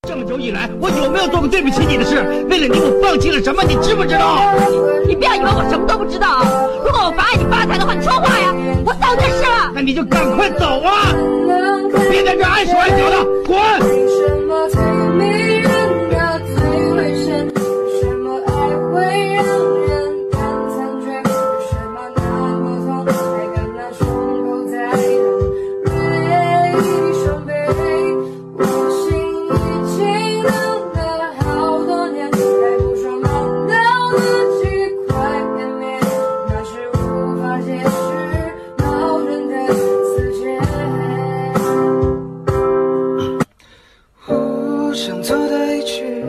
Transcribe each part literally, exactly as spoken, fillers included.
这么久以来，我有没有做过对不起你的事？为了你，我放弃了什么？你知不知道？ 你不要以为我什么都不知道啊！如果我妨碍你发财的话，你说话呀！我早就事了。 那你就赶快走啊！别在这碍手碍脚的，滚！ 为什么最迷人的最危险？为什么爱会让人看残缺？为什么那么痛，还敢拿胸口在等？锐利伤悲，我心已经冷了好多年，还不说忘掉的几块片面，那是无法解释矛盾的死结。 我想走太远，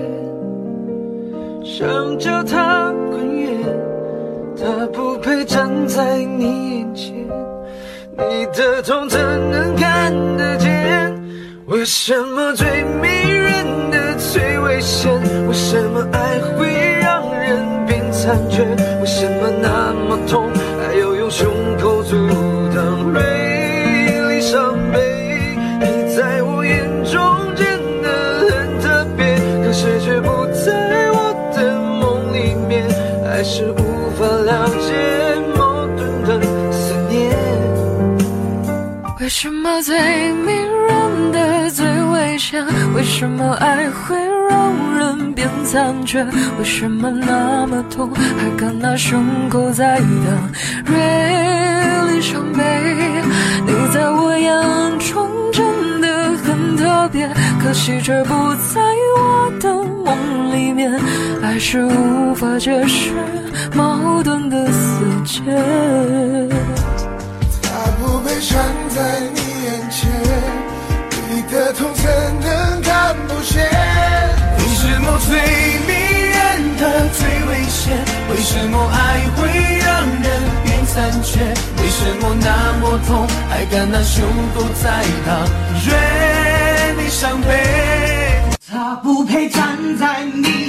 想叫他滚远，他不配站在你眼前，你的痛怎能看得见？为什么最迷人的最危险？为什么爱会让人变残缺？为什么那么痛，还要用胸口阻挡锐利伤悲？你在我眼中真的很特别，可是却不在我的梦里面，还是无法了解矛盾的思念。 为什么最迷人的最危险？为什么爱会让人变残缺？为什么那么痛，还敢拿胸口在等？锐利伤悲，你在我眼中真的很特别，可惜却不在我的梦里面，爱是无法解释矛盾的死结。 他不配站在你眼前，你的痛怎能看不见？ 为什么最迷人的最危险？为什么爱会让人变残缺？为什么那么痛，还敢拿胸口在挡锐利伤悲？ 他不配站在你